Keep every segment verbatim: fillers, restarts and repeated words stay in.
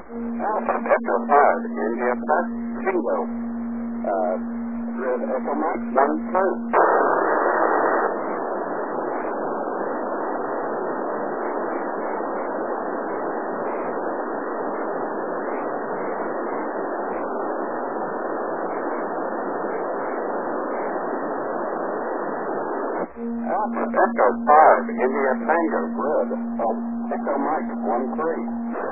Alpha Echo five, India Plus, Bingo. Uh, Red Echo Mike, one, two. Alpha Echo five, India Tango, Red, oh, Echo Mike, one, three.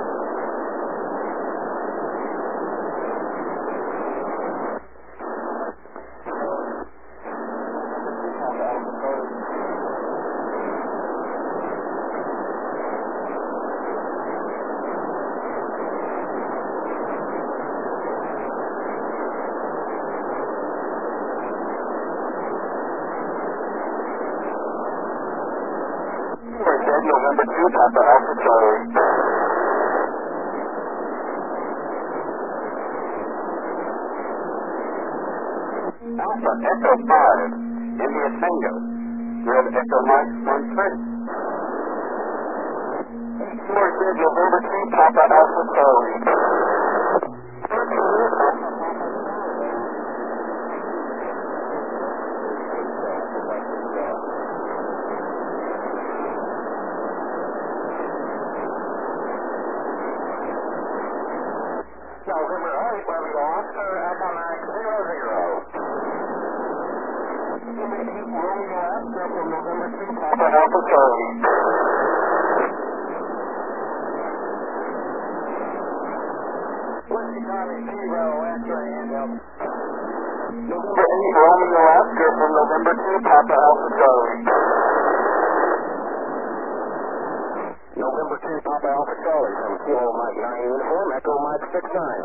November two, Papa Alpha Charlie. Alpha Echo five, India Tango, Red Echo Mike, one, three. Four, November two, Papa Alpha Charlie. November eight, where we lost her, Echo Mike, zero, zero. Rolling left, from November two, Papa Alpha Charlie. Whiskey Charlie, zero, X-ray, handheld. November eight, rolling left, from November two, Papa Alpha Charlie. November two, Papa Alpha Charlie, from Kilo Mike nine uniform, Echo Mike six nine.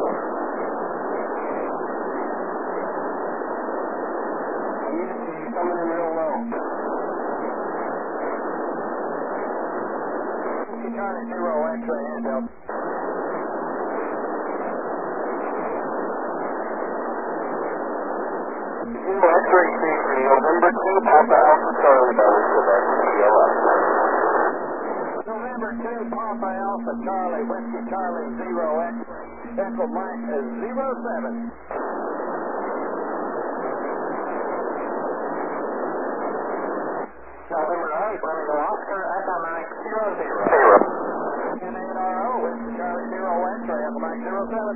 Unity coming in real low. Whiskey Charlie, zero, X-ray, handheld. Zero, X-ray, safety, November two, Papa Alpha Charlie, that was Quebec, C L S. November two, Papa Alpha Charlie, Whiskey Charlie, zero, X-ray, Echo Mike is zero, seven. November eight, running to Oscar, Echo Mike, zero, zero. Zero. N eight R O, Whiskey Charlie, zero, X-ray, Echo Mike, zero, seven.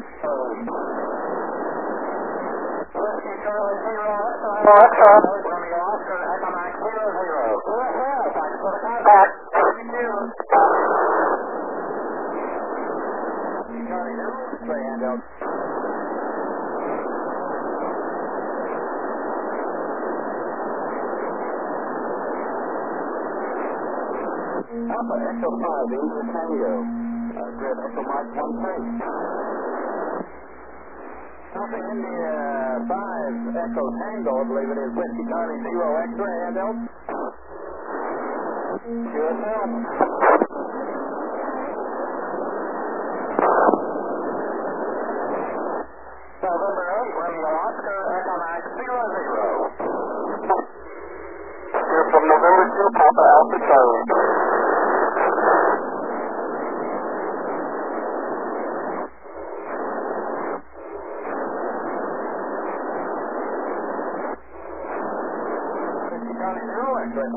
Whiskey Charlie, zero, X-ray, running to Oscar, Echo Mike, zero, zero. Thanks for the contact. Charlie, no, three handheld. Alpha Echo five, India Tango, uh, Grid Echo Mike one, three. Alpha India five, Echo Tango, I believe it is, Whiskey Charlie, zero, X-ray, handheld. Q S L. November eight, Romeo Oscar, Echo Mike, zero, zero. Here from November two, Papa Alpha Charlie. Whiskey Charlie, zero, X-ray.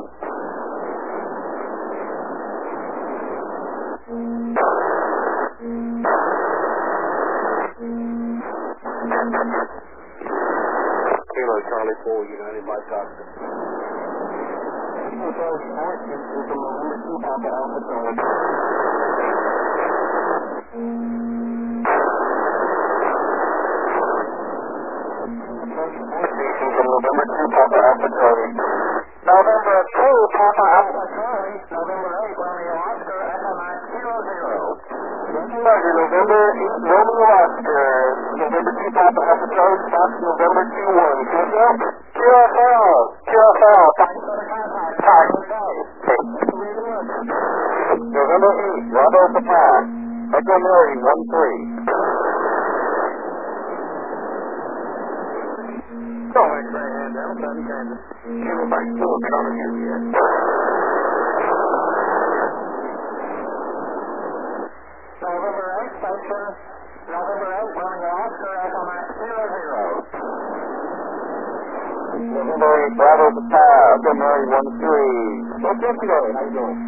Kilo Charlie four, United by Doctor. Kilo Charlie four, from November two, Papa Alpha Charlie. From November two, Papa Alpha Charlie. November two, Papa Alpha Charlie. November eight, Romeo Oscar, Echo Mike, zero, zero. Roger, November eight, Romeo Oscar. November two, Papa Alpha Charlie, Fox, November two, one. Q S L? Q S L. Q S L. Thanks for the contact. November eight, Bravo Papa. Echo Mary, one, three. No X-ray handheld, seven Kansas. Kilo by Kilo Charlie, India. November eight, station. November eight, Romeo Oscar, Echo Max zero zero. November eight, Bravo Papa, Echo Mary one three. What's yesterday? How you doing?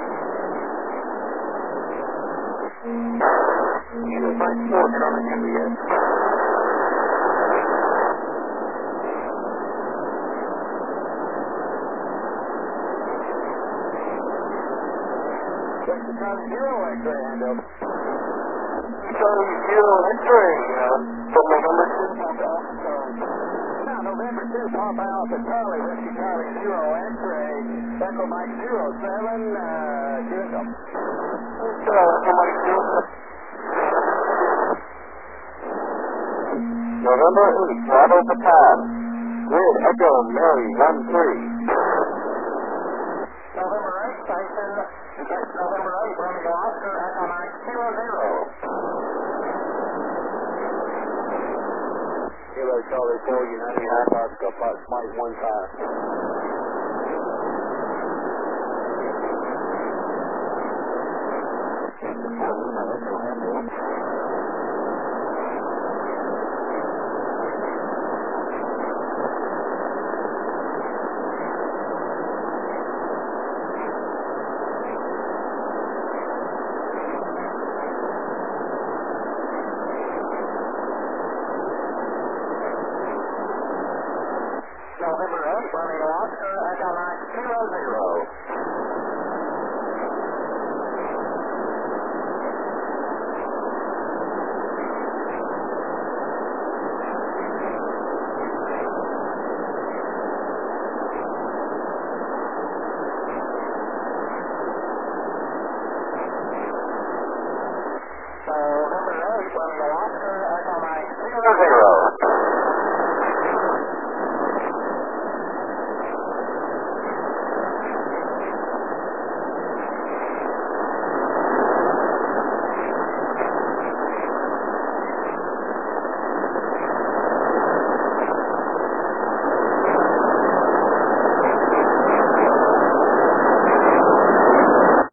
You find four coming in the end. Charlie zero X-ray handover. Charlie zero X-ray, uh, from November two, Papa Alpha. Now, November two, Papa Alpha Charlie, Whiskey Charlie zero X-ray, Echo Mike zero seven, uh, here it comes. Uh, Echo Mike zero seven. November eight, Bravo Papa, Grid Echo Mary one three. November eight, Station, November eight, Romeo Oscar, Echo Mike zero zero. Kilo Charlie four, United Alpha, Oscar, Fox Mike one five. November eight, Romeo Oscar, Echo Mike zero zero.